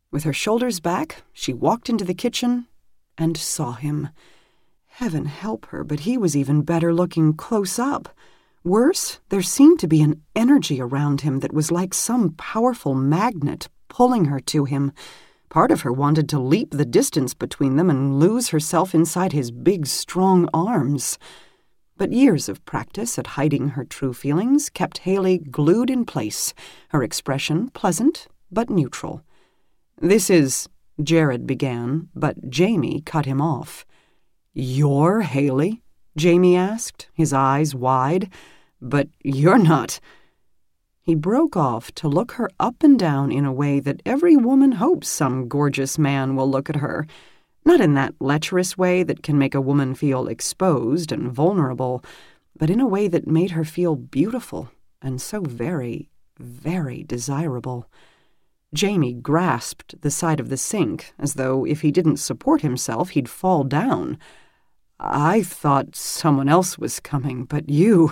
With her shoulders back, she walked into the kitchen and saw him. Heaven help her, but he was even better looking close up. Worse, there seemed to be an energy around him that was like some powerful magnet pulling her to him. Part of her wanted to leap the distance between them and lose herself inside his big, strong arms. But years of practice at hiding her true feelings kept Haley glued in place, her expression pleasant but neutral. "This is," Jared began, but Jamie cut him off. "You're Haley?" Jamie asked, his eyes wide. "But you're not—" He broke off to look her up and down in a way that every woman hopes some gorgeous man will look at her. Not in that lecherous way that can make a woman feel exposed and vulnerable, but in a way that made her feel beautiful and so very, very desirable. Jamie grasped the side of the sink, as though if he didn't support himself, he'd fall down. "I thought someone else was coming, but you're—"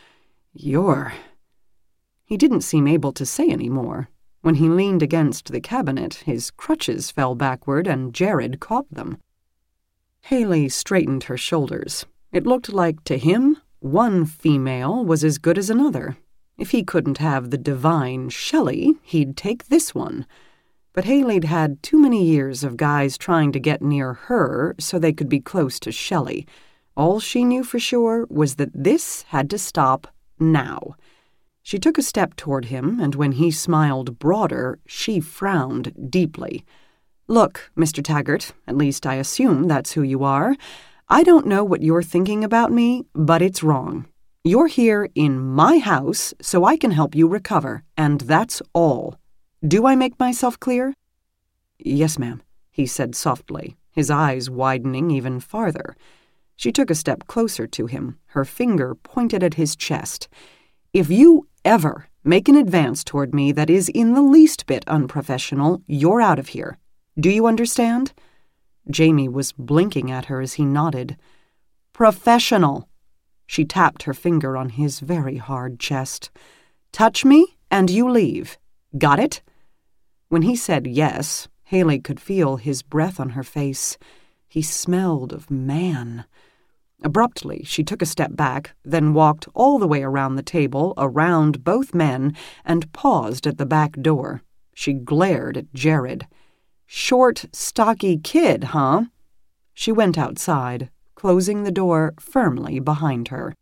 He didn't seem able to say any more. When he leaned against the cabinet, his crutches fell backward and Jared caught them. Haley straightened her shoulders. It looked like, to him, one female was as good as another. If he couldn't have the divine Shelley, he'd take this one. But Haley'd had too many years of guys trying to get near her so they could be close to Shelley. All she knew for sure was that this had to stop now. She took a step toward him, and when he smiled broader, she frowned deeply. "Look, Mr. Taggart, at least I assume that's who you are. I don't know what you're thinking about me, but it's wrong. You're here in my house so I can help you recover, and that's all. Do I make myself clear?" "Yes, ma'am," he said softly, his eyes widening even farther. She took a step closer to him, her finger pointed at his chest. "If you ever make an advance toward me that is in the least bit unprofessional, you're out of here. Do you understand?" Jamie was blinking at her as he nodded. "Professional." She tapped her finger on his very hard chest. "Touch me, and you leave. Got it?" When he said yes, Haley could feel his breath on her face. He smelled of man. Abruptly, she took a step back, then walked all the way around the table, around both men, and paused at the back door. She glared at Jared. "Short, stocky kid, huh?" She went outside, closing the door firmly behind her.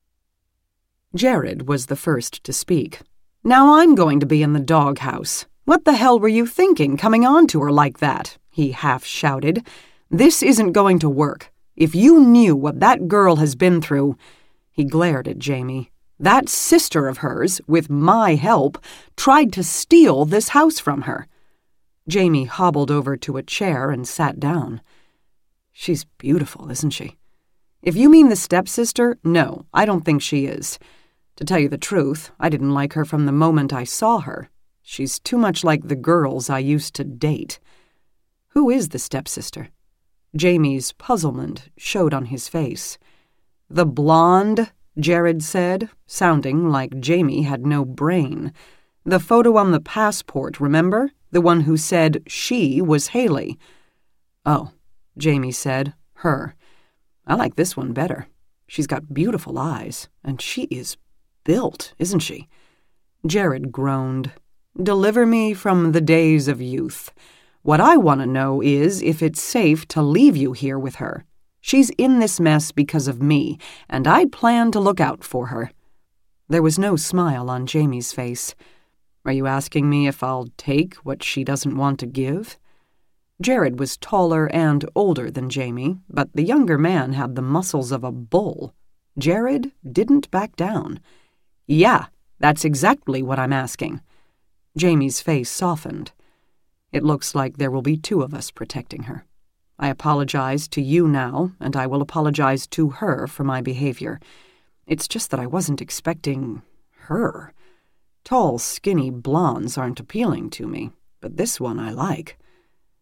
Jared was the first to speak. "Now I'm going to be in the doghouse. What the hell were you thinking, coming on to her like that?" he half shouted. "This isn't going to work. If you knew what that girl has been through—" He glared at Jamie. "That sister of hers, with my help, tried to steal this house from her." Jamie hobbled over to a chair and sat down. "She's beautiful, isn't she?" "If you mean the stepsister, no, I don't think she is. To tell you the truth, I didn't like her from the moment I saw her. She's too much like the girls I used to date." "Who is the stepsister?" Jamie's puzzlement showed on his face. "The blonde," Jared said, sounding like Jamie had no brain. "The photo on the passport, remember? The one who said she was Haley." "Oh," Jamie said, "her. I like this one better. She's got beautiful eyes, and she is built, isn't she?" Jared groaned. "Deliver me from the days of youth. What I want to know is if it's safe to leave you here with her. She's in this mess because of me, and I plan to look out for her." There was no smile on Jamie's face. "Are you asking me if I'll take what she doesn't want to give?" Jared was taller and older than Jamie, but the younger man had the muscles of a bull. Jared didn't back down. "Yeah, that's exactly what I'm asking." Jamie's face softened. "It looks like there will be two of us protecting her. I apologize to you now, and I will apologize to her for my behavior. It's just that I wasn't expecting her. Tall, skinny blondes aren't appealing to me, but this one I like."